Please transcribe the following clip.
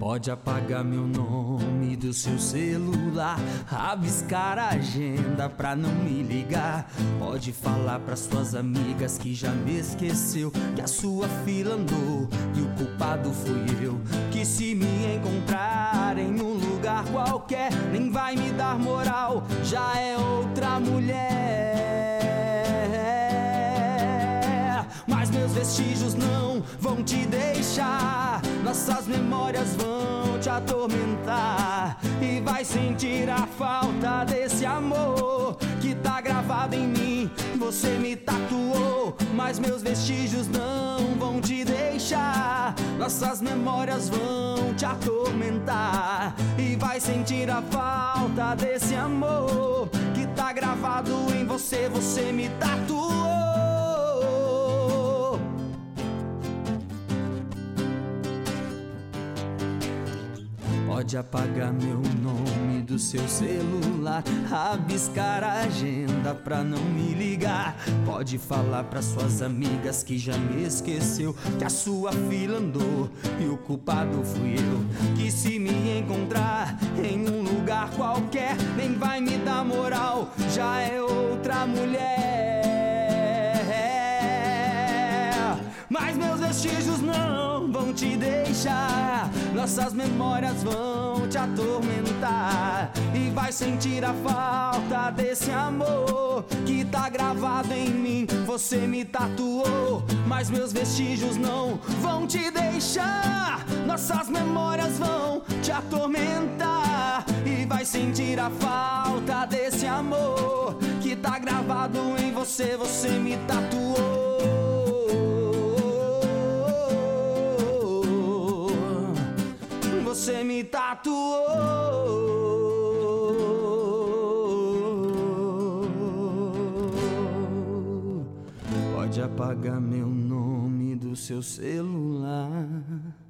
Pode apagar meu nome do seu celular, rabiscar a agenda pra não me ligar. Pode falar pras suas amigas que já me esqueceu, que a sua fila andou e o culpado fui eu. Que se me encontrar em um lugar qualquer, nem vai me dar moral, já é outra mulher. Mas meus vestígios não vão te deixar, nossas memórias vão te atormentar, e vai sentir a falta desse amor que tá gravado em mim. Você me tatuou, mas meus vestígios não vão te deixar, nossas memórias vão te atormentar, e vai sentir a falta desse amor que tá gravado em você. Você me tatuou. Pode apagar meu nome do seu celular, rabiscar a agenda pra não me ligar. Pode falar pras suas amigas que já me esqueceu, que a sua fila andou e o culpado fui eu. Que se me encontrar em um lugar qualquer, nem vai me dar moral, já é outra mulher. Mas meus vestígios não vão te deixar, nossas memórias vão te atormentar, e vai sentir a falta desse amor que tá gravado em mim. Você me tatuou, mas meus vestígios não vão te deixar, nossas memórias vão te atormentar, e vai sentir a falta desse amor que tá gravado em você. Você me tatuou. Você me tatuou. Pode apagar meu nome do seu celular.